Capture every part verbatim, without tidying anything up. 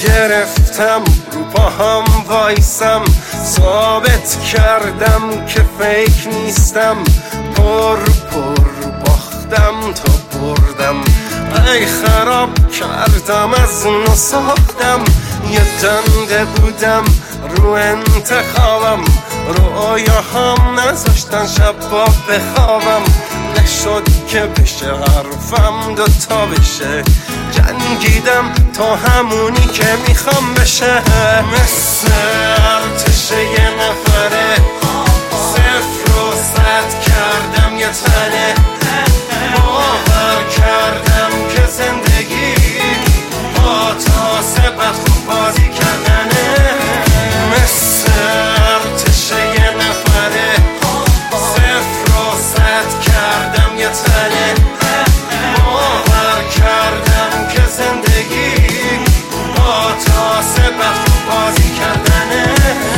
گرفتم رو پاهم وایسم، ثابت کردم که فیک نیستم، پر پر باختم تا بردم، ای خراب کردم از نو ساختم، یه دنده بودم رو انتخابم، رویاهام نذاشتن شب با بخوابم، نشد که بشه حرفم دوتا بشه، جنگیدم تا همونی که میخوام بشه، مثل ارتش یه نفره صفر و صد کردم یه تنه، باور کردم که زندگی با تاسه بد خوب بازی کردنه، مثل ارتش یه نفره صفر و صد کردم یه تنه، باور کردم که زندگی با تاسه بد خوب بازی کردنه.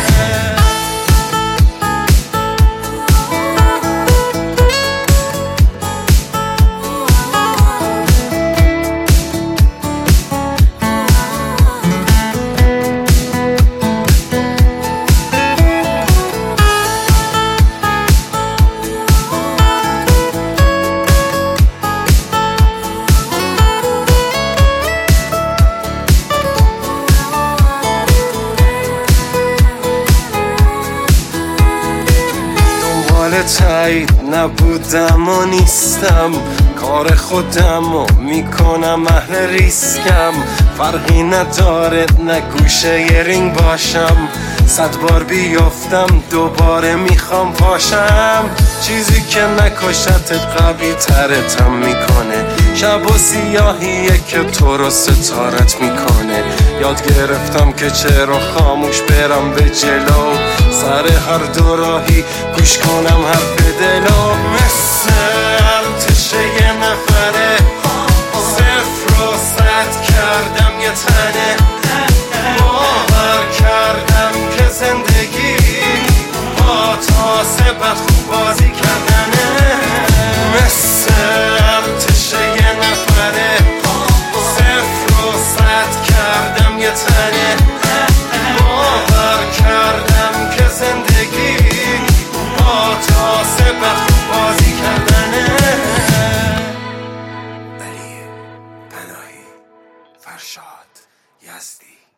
تایید نبودم و نیستم، کار خودم و میکنم اهل ریسکم، فرقی نداره نه گوشه یه رینگ باشم، صد بار بیافتم دوباره میخوام پاشم، چیزی که نکشتت قوی ترتم میکنه، شب و سیاهیه که تو رو ستارت میکنه، یاد گرفتم که چرا خاموش برم به جلو، سر هر دو راهی گوش کنم حرف دلو، مثل ارتش یه نفره صفر و صد کردم یه تنه، باور کردم که زندگی با تاسه بد خوب بازی کردنه، مثل ارتش یه نفره صفر و صد کردم یه تنه، باور کردم که زندگی با تاسه بد خوب بازی کردنه. علی پناهی، فرشاد یزدی.